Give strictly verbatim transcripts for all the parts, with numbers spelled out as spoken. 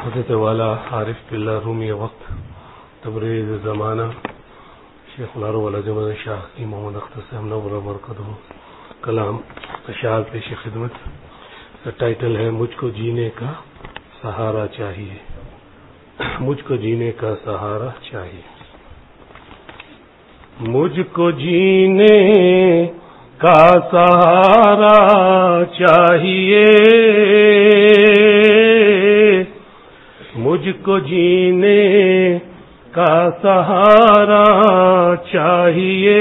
حضرت والا عارف باللہ رومی وقت تبریز زمانہ شیخ العرب والعجم شاہ کی محمد اختر صاحب نور مرکزہ کلام اشعار پیش خدمت. کا ٹائٹل ہے مجھ کو جینے کا سہارا چاہیے. مجھ کو جینے کا سہارا چاہیے. مجھ کو جینے کا سہارا چاہیے. مجھ کو جینے کا سہارا چاہیے.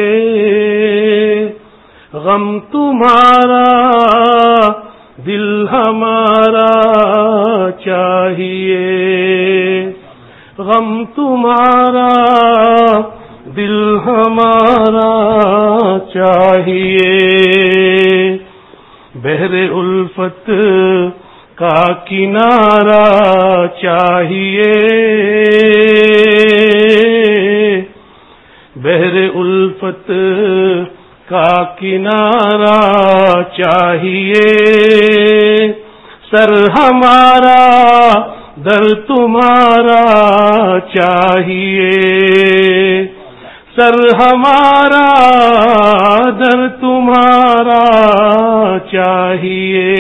غم تمہارا دل ہمارا چاہیے. غم تمہارا دل ہمارا چاہیے. بحر الفت کا کنارہ چاہیے. بحر الفت کا کنارہ چاہیے. سر ہمارا در تمہارا چاہیے. سر ہمارا در تمہارا چاہیے.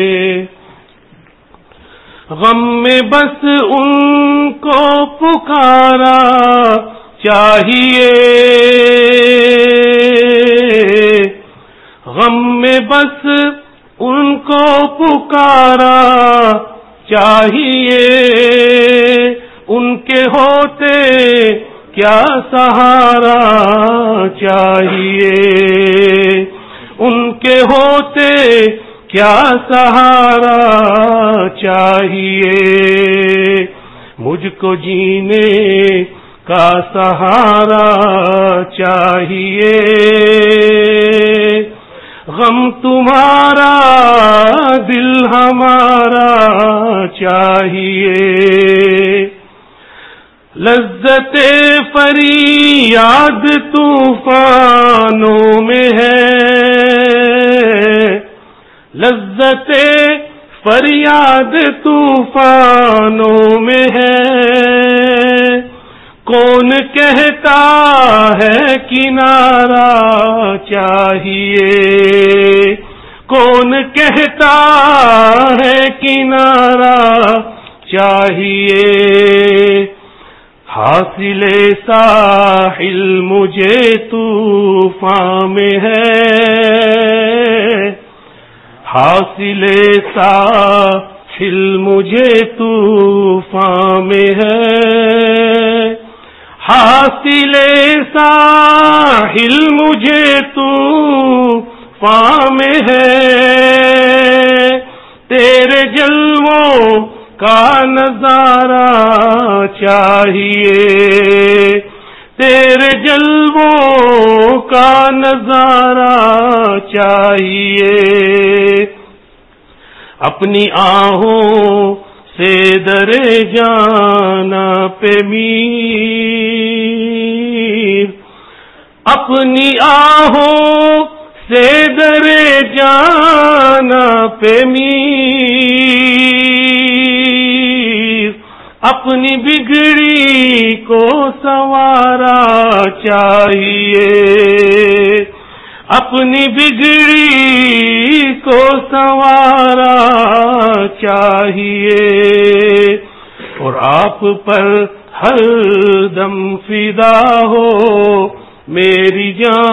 غم میں بس ان کو پکارا چاہیے. غم میں بس ان کو پکارا چاہیے. ان کے ہوتے کیا سہارا چاہیے. ان کے ہوتے کیا سہارا چاہیے. مجھ کو جینے کا سہارا چاہیے. غم تمہارا دل ہمارا چاہیے. لذت فریاد طوفانوں میں ہے. لذت فریاد طوفانوں میں ہے. کون کہتا ہے کنارہ چاہیے. کون کہتا ہے کنارہ چاہیے. حاصل ساحل مجھے طوفان میں ہے. حاصل ساحل مجھے طوفان میں ہے. حاصل ساحل مجھے طوفان میں ہے. تیرے جلووں کا نظارہ چاہیے. تیرے جلووں کا نظارہ چاہیے. اپنی آہوں سے درے جانا پہ میر. اپنی آہوں سے درے جانا پہ میر. اپنی بگڑی کو سنوارا چاہیے. اپنی بگڑی کو سنوارا چاہیے. اور آپ پر ہر دم فدا ہو میری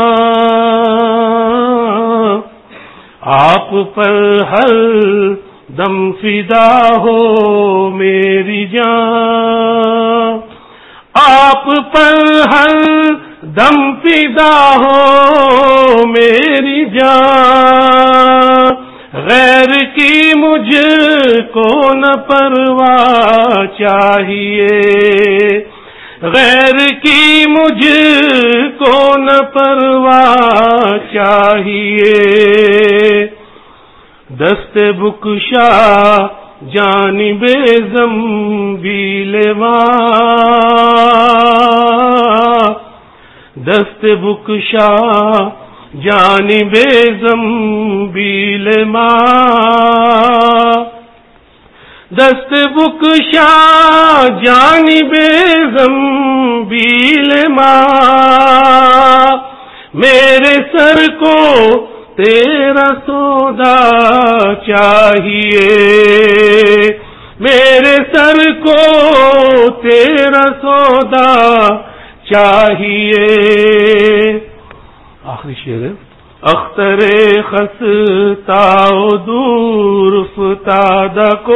جان. آپ پر ہر دم فدا ہو میری جان. آپ پر ہر دم فدا ہو میری جان. غیر کی مجھ کو نہ پرواہ چاہیے. غیر کی مجھ کو نہ پرواہ چاہیے. دست بکشا جانب زنبیل ماں. دست بکشا جانب زنبیل ماں. دست بکشا جانب زنبیل ماں، میرے سر کو تیرا سودا چاہیے، میرے سر کو تیرا سودا چاہیے. آخری شعر ہے. اختر خستا دور فتاد کو،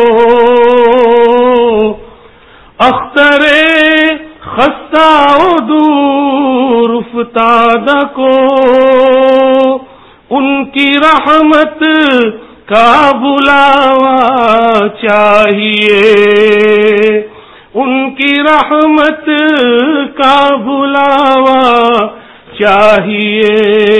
اختر خستا دور فتاد کو، ان کی رحمت کا بلاوا چاہیے، ان کی رحمت کا بلاوا چاہیے.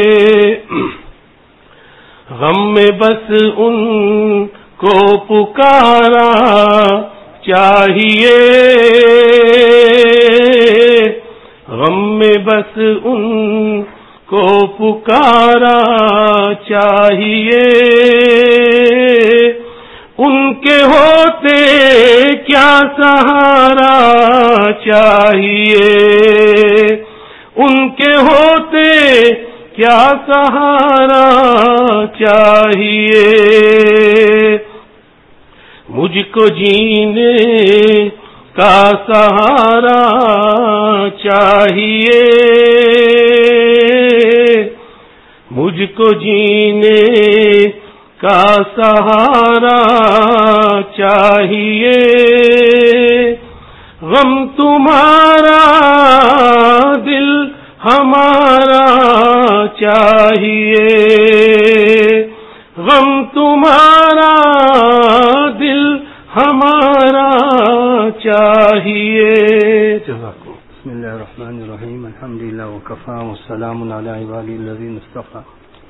غم میں بس ان کو پکارا چاہیے، غم میں بس ان کو پکارا چاہیے. ان کے ہوتے کیا سہارا چاہیے، ان کے ہوتے کیا سہارا چاہیے. مجھ کو جینے کا سہارا چاہیے، مجھ کو جینے کا سہارا چاہیے. غم تمہارا دل ہمارا چاہیے، غم تمہارا دل ہمارا چاہیے. بسم اللہ الرحمن الرحیم. الحمدللہ وکفا والسلام علی عبادہ الذین اصطفیٰ.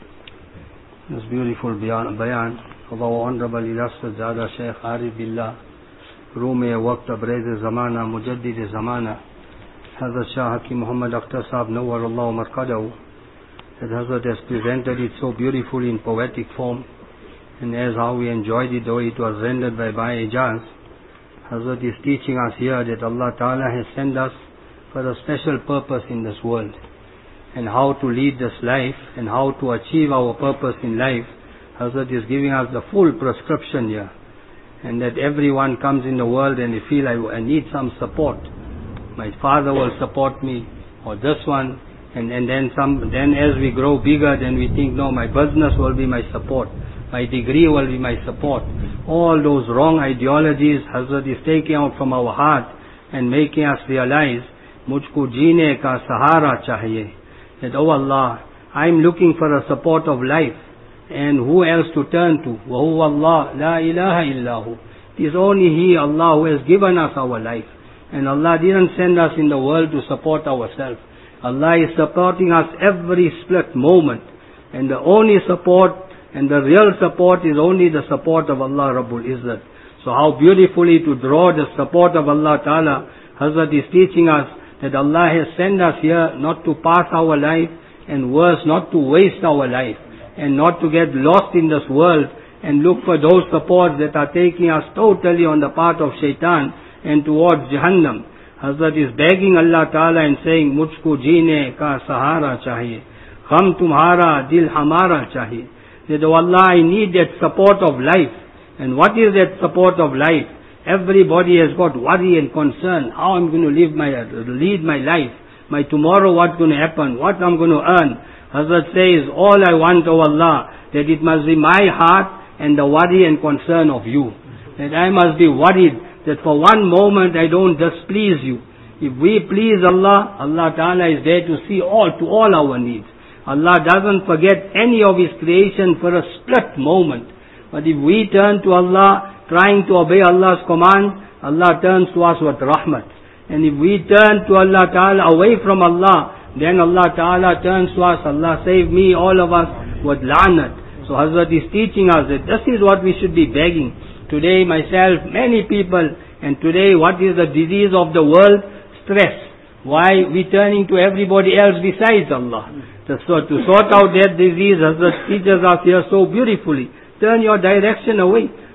This beautiful bayan of our honorable illustrious Zada Shaykh Arif Billah, Room Waqt Abrez Zamana, Mujaddid Zamana, Hazrat Shah Hakim Muhammad Akhtar Sahab Nawwarallahu Marqadahu, that Hazrat has presented it so beautifully in poetic form, and as how we enjoyed it, though it was rendered by Bhai Ijaz, Hazrat is teaching us here that Allah Ta'ala has sent us for a special purpose in this world, and how to lead this life, and how to achieve our purpose in life. Hazrat is giving us the full prescription here, and that everyone comes in the world and they feel, I, I need some support. My father will support me, or this one, and, and then some. Then as we grow bigger, then we think, no, my business will be my support, my degree will be my support. All those wrong ideologies Hazrat is taking out from our heart and making us realize, mujhko jeene ka sahara chahiye. That, oh Allah, I am looking for a support of life, and who else to turn to? Wa huwa Allah, la ilaha illahu. It is only He, Allah, who has given us our life. And Allah didn't send us in the world to support ourselves. Allah is supporting us every split moment. And the only support, and the real support, is only the support of Allah Rabbul Izzat. So how beautifully to draw the support of Allah Ta'ala, Hazrat is teaching us that Allah has sent us here not to pass our life, and worse, not to waste our life, and not to get lost in this world and look for those supports that are taking us totally on the path of shaitan and towards Jahannam. Hazrat is begging Allah Ta'ala and saying, Mujhko jeene ka sahara chahiye, gham tumhara dil hamara chahiye. That, oh Allah, I need that support of life. And what is that support of life? Everybody has got worry and concern. How I'm going to live my, lead my life. My tomorrow, what's going to happen? What I'm going to earn? Hazrat says, all I want, oh Allah, that it must be my heart and the worry and concern of you. That I must be worried that for one moment I don't displease you. If we please Allah, Allah Ta'ala is there to see all, to all our needs. Allah doesn't forget any of His creation for a split moment. But if we turn to Allah, trying to obey Allah's command, Allah turns to us with rahmat. And if we turn to Allah Ta'ala away from Allah, then Allah Ta'ala turns to us, Allah save me, all of us, with la'nat. So Hazrat is teaching us that this is what we should be begging. Today myself, many people, and today what is the disease of the world? Stress. Why we turning to everybody else besides Allah? So to sort out that disease, Hazrat teaches us here so beautifully. Turn your direction away.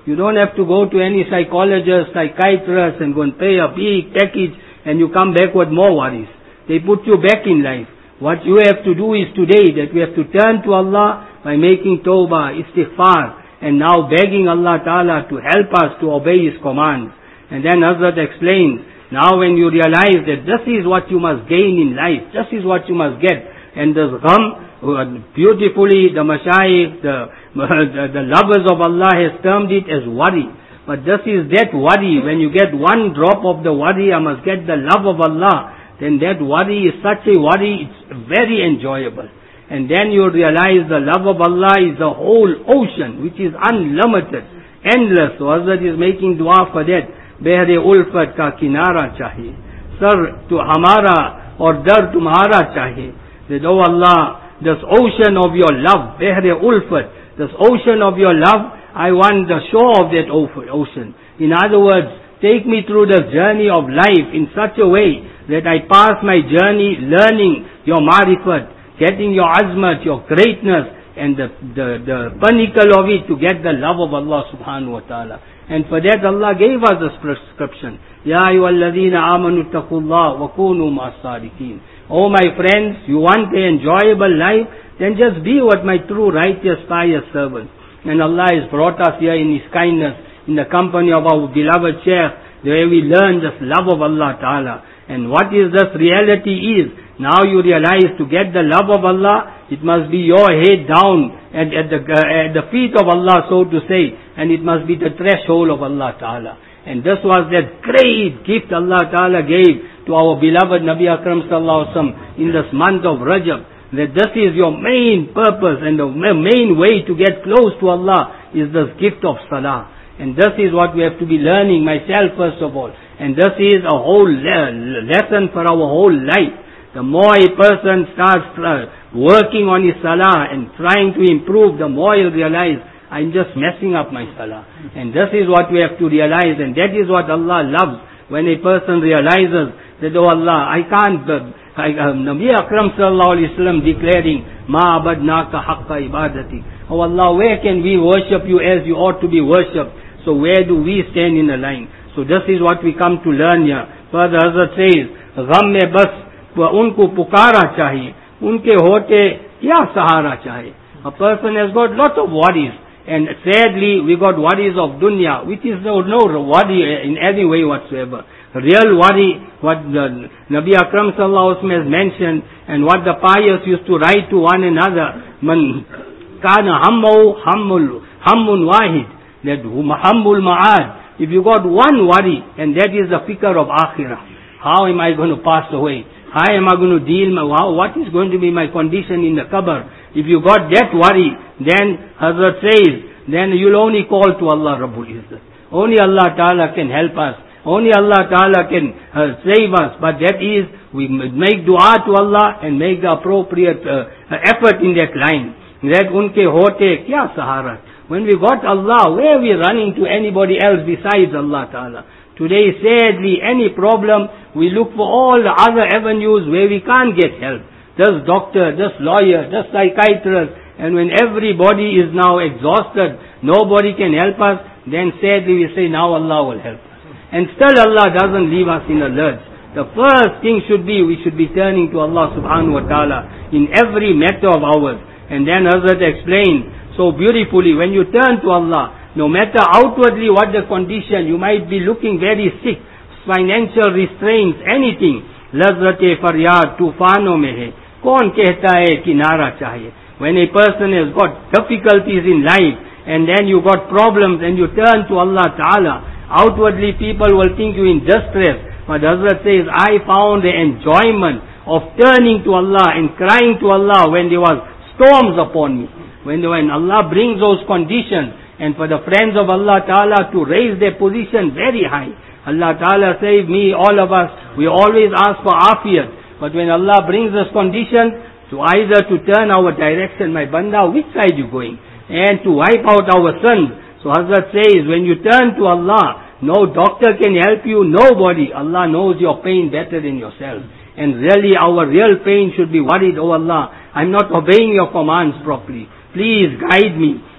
You don't have to go to any psychologist, psychiatrist and go and pay a big package and you come back with more worries. They put you back in life. What you have to do is today that we have to turn to Allah by making tawbah, istighfar, and now begging Allah Ta'ala to help us to obey His commands. And then Hazrat explains, now when you realize that this is what you must gain in life, this is what you must get, and this gham, beautifully the mashayikh, the, the, the lovers of Allah has termed it as worry. But this is that worry, when you get one drop of the worry, I must get the love of Allah, then that worry is such a worry, it's very enjoyable. And then you realize the love of Allah is the whole ocean, which is unlimited, endless. So Hazrat is making dua for that. Behre ulfat ka kinara chahiye. Sir, to hamara or dar tumhara chahiye. That, oh Allah, this ocean of your love, behre ulfat, this ocean of your love, I want the shore of that ocean. In other words, take me through the journey of life in such a way that I pass my journey learning your marifat, getting your azmat, your greatness, and the, the, the pinnacle of it to get the love of Allah subhanahu wa ta'ala. And for that Allah gave us this prescription. Ya ayyuhalladhina amanu taqullah wa kunu ma'as-sadiqin. Oh my friends, you want an enjoyable life? Then just be with my true righteous pious servants. And Allah has brought us here in His kindness, in the company of our beloved Shaykh, where we learn this love of Allah Ta'ala. And what is this reality is, now you realize to get the love of Allah, it must be your head down at, at, the, uh, at the feet of Allah, so to say, and it must be the threshold of Allah Ta'ala. And this was that great gift Allah Ta'ala gave to our beloved Nabi Akram Sallallahu Alaihi Wasallam in this month of Rajab, that this is your main purpose and the main way to get close to Allah is this gift of Salah. And this is what we have to be learning, myself first of all. And this is a whole le- lesson for our whole life. The more a person starts uh, working on his Salah and trying to improve, the more he'll realize, I'm just messing up my Salah. And this is what we have to realize, and that is what Allah loves, when a person realizes that, oh Allah, I can't... Uh, Nabi Akram Sallallahu Alaihi Wasallam declaring, Ma abadnaka haqqa ibadati. Oh Allah, where can we worship you as you ought to be worshipped? So where do we stand in the line? So this is what we come to learn here. Further Hazrat says, Gham mein bas unko pukara chahiye, unke hote kya sahara chahiye. A person has got lot of worries. And sadly, we got worries of dunya, which is no, no worry in any way whatsoever. Real worry, what the Nabi Akram Sallallahu Alaihi Wasallam has mentioned, and what the pious used to write to one another, Man kana hammu hammul hammun wahid, that hammul ma'ad. If you got one worry, and that is the fikr of akhirah, how am I going to pass away? How am I going to deal? My, what is going to be my condition in the qabr? If you got that worry, then Hazrat says, then you'll only call to Allah Rabbul Izzat. Only Allah Ta'ala can help us. Only Allah Ta'ala can uh, save us. But that is, we make dua to Allah and make the appropriate uh, effort in that line. That unke hote kya sahara. When we got Allah, where are we running to anybody else besides Allah Ta'ala? Today, sadly, any problem, we look for all the other avenues where we can't get help. This doctor, this lawyer, this psychiatrist, and when everybody is now exhausted, nobody can help us, then sadly we say, now Allah will help us. And still Allah doesn't leave us in a lurch. The first thing should be, we should be turning to Allah subhanahu wa ta'ala in every matter of ours. And then Hazrat explained so beautifully, when you turn to Allah, no matter outwardly what the condition, you might be looking very sick, financial restraints, anything. Lazrate faryad tufano mein hai. Kaun kehta hai kinara chahiye. When a person has got difficulties in life, and then you got problems, and you turn to Allah Ta'ala, outwardly people will think you in distress. But Hazrat says, I found the enjoyment of turning to Allah and crying to Allah when there was storms upon me. When, when Allah brings those conditions, and for the friends of Allah Ta'ala to raise their position very high. Allah Ta'ala save me, all of us, we always ask for afiyat. But when Allah brings us conditions, to either to turn our direction, my banda, which side you going? And to wipe out our sins. So Hazrat says, when you turn to Allah, no doctor can help you, nobody. Allah knows your pain better than yourself. And really our real pain should be worried, oh Allah, I'm not obeying your commands properly. Please guide me.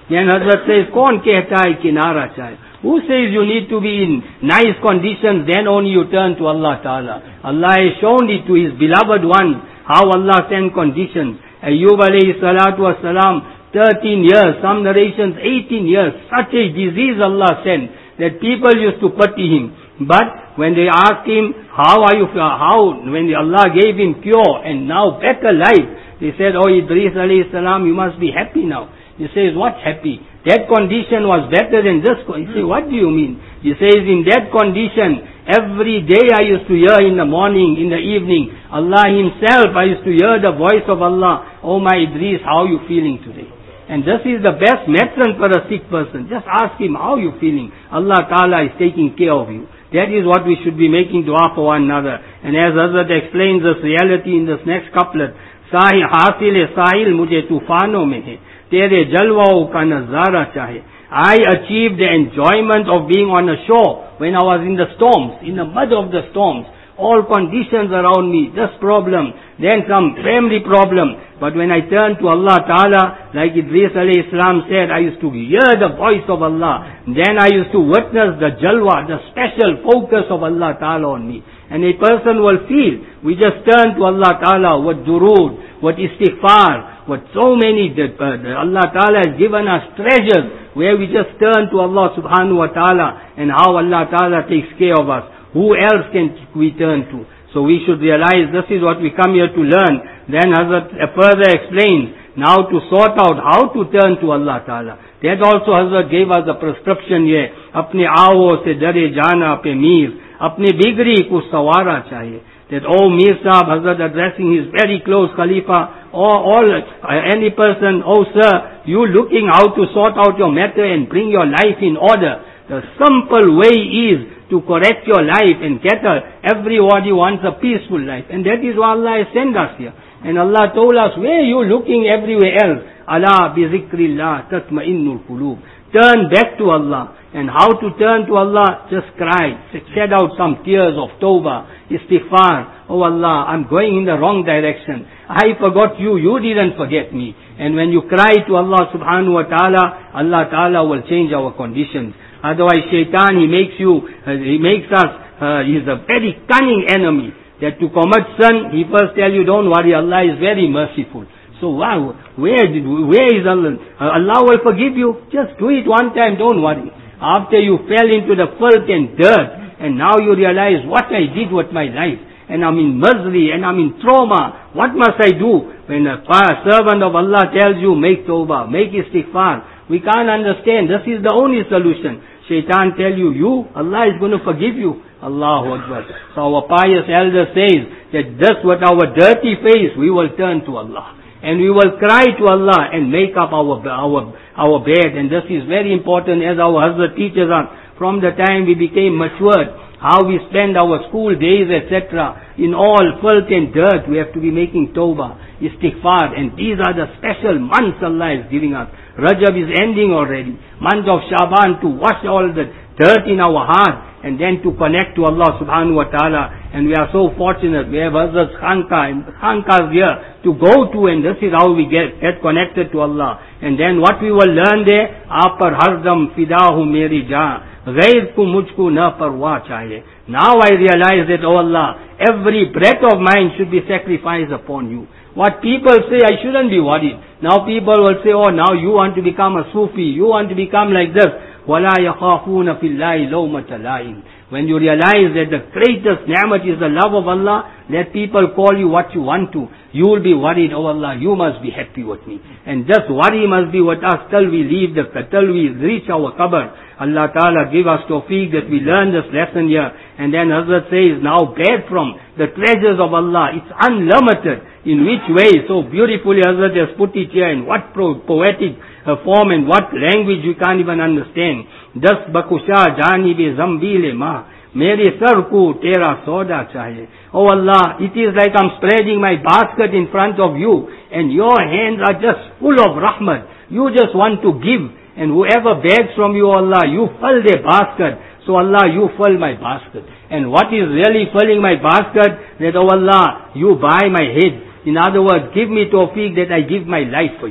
Then Hazrat says, Kaun kehta hai kinara chahe? Who says you need to be in nice conditions, then only you turn to Allah Ta'ala? Allah has shown it to His beloved one, how Allah sent conditions. Ayyub alayhi salatu wasalam, thirteen years, some narrations eighteen years, such a disease Allah sent that people used to pity him. But when they asked him, how are you, how, when Allah gave him cure and now better life, they said, oh Idris alayhi salam, you must be happy now. He says, what happy? That condition was better than this. He says, what do you mean? He says, in that condition, every day I used to hear in the morning, in the evening, Allah Himself, I used to hear the voice of Allah, oh my Idris, how are you feeling today? And this is the best medicine for a sick person. Just ask him, how are you feeling? Allah Ta'ala is taking care of you. That is what we should be making dua for one another. And as Hazrat explains this reality in this next couplet, Sahil haasil sahil mujhe tufano mein hai, tere jalwao ka nazara chahe. I achieved the enjoyment of being on a shore when I was in the storms, in the mud of the storms. All conditions around me, this problem, then some family problem. But when I turned to Allah Ta'ala, like Idris alayhi salam said, I used to hear the voice of Allah. Then I used to witness the jalwa, the special focus of Allah Ta'ala on me. And a person will feel, we just turn to Allah Ta'ala with durood, with istighfar, with so many, that uh, Allah Ta'ala has given us treasures where we just turn to Allah Subhanahu Wa Ta'ala and how Allah Ta'ala takes care of us. Who else can we turn to? So we should realize this is what we come here to learn. Then Hazrat further explains, now to sort out how to turn to Allah Ta'ala. That also Hazrat gave us a prescription here. Apne aavo se dare jana pe mir, apne bigri ko sawara chahiye. That, oh Mir Sahib, Hazrat addressing his very close Khalifa, or all, uh, any person, oh sir, you looking how to sort out your matter and bring your life in order. The simple way is to correct your life and get a, everybody wants a peaceful life. And that is why Allah has sent us here. And Allah told us, where are you looking everywhere else? Allah bi zikrillah tatma'innul qulub. Turn back to Allah. And how to turn to Allah? Just cry. Shed out some tears of tawbah, istighfar. Oh Allah, I'm going in the wrong direction. I forgot you, you didn't forget me. And when you cry to Allah subhanahu wa ta'ala, Allah ta'ala will change our conditions. Otherwise, shaitan, he makes you, uh, he makes us, uh, he's a very cunning enemy. That to commit sin, he first tell you, don't worry, Allah is very merciful. So wow, where did, where is Allah? Uh, Allah will forgive you. Just do it one time, don't worry. After you fell into the filth and dirt, and now you realize what I did with my life, and I'm in misery, and I'm in trauma, what must I do? When a servant of Allah tells you, make tawbah, make istighfar, we can't understand. This is the only solution. Shaitan tell you, you, Allah is going to forgive you. Allahu Akbar. So our pious elder says that this with our dirty face, we will turn to Allah. And we will cry to Allah and make up our, our, our bed. And this is very important as our Hazrat teaches us. From the time we became matured, how we spend our school days, et cetera. In all filth and dirt, we have to be making tawbah, istighfar. And these are the special months Allah is giving us. Rajab is ending already. Month of Shaban to wash all the dirt in our heart and then to connect to Allah subhanahu wa ta'ala. And we are so fortunate. We have Hazrat Khanka and Khankas here to go to, and this is how we get, get connected to Allah. And then what we will learn there, Aapar hardam fidahu meri jaan, ghair ku mujhko na parwah chahiye. Now I realize that, oh Allah, every breath of mine should be sacrificed upon you. What people say, I shouldn't be worried. Now people will say, oh, now you want to become a Sufi, you want to become like this. وَلَا يَخَافُونَ فِي اللَّهِ لَوْمَةَ لَائِمٍ. When you realize that the greatest ni'mat is the love of Allah, let people call you what you want to. You will be worried, oh Allah, you must be happy with me. And this worry must be with us till we leave the, till we reach our qabr. Allah Ta'ala give us tawfiq that we learn this lesson here. And then Hazrat says, now bear from the treasures of Allah. It's unlimited. In which way? So beautifully Hazrat has put it here in what pro- poetic uh, form and what language we can't even understand. Das bakusha janibe zambile ma, mere sar ko tera soda chahiye. Oh Allah, it is like I'm spreading my basket in front of you and your hands are just full of rahmat. You just want to give, and whoever begs from you, Allah, you fill their basket. So Allah, you fill my basket. And what is really filling my basket? That, oh Allah, you buy my head. In other words, give me tawfiq that I give my life for you.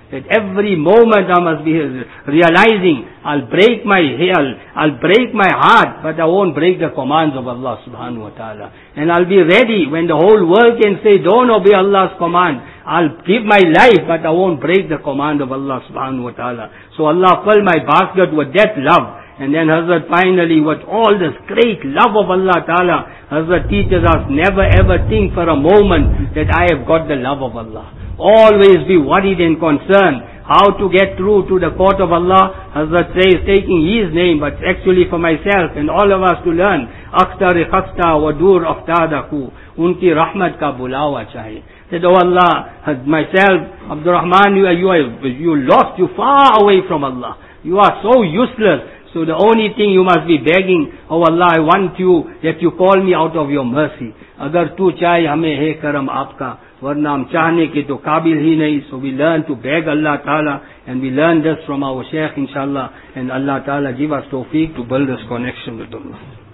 At every moment I must be realizing, I'll break my I'll, I'll break my heart, but I won't break the commands of Allah subhanahu wa ta'ala. And I'll be ready when the whole world can say, don't obey Allah's command. I'll give my life, but I won't break the command of Allah subhanahu wa ta'ala. So Allah filled my basket with that love. And then Hazrat finally, with all this great love of Allah Ta'ala, Hazrat teaches us, never ever think for a moment that I have got the love of Allah. Always be worried and concerned how to get through to the court of Allah. Hazrat says, taking His name, but actually for myself and all of us to learn, Akhtar-e khasta wa dur aftadaku, unki rahmat ka bulawa chahiye. Said, oh Allah, myself, Abdul Rahman, you are, you are, you lost, you far away from Allah. You are so useless. So the only thing you must be begging, oh Allah, I want you, that you call me out of your mercy. Agar tu chahe hame hai karam aapka, warna hum chahne ke to kabil hi nahi. So we learn to beg Allah Ta'ala, and we learn this from our Shaykh inshallah, and Allah Ta'ala give us tawfiq to build this connection with Allah.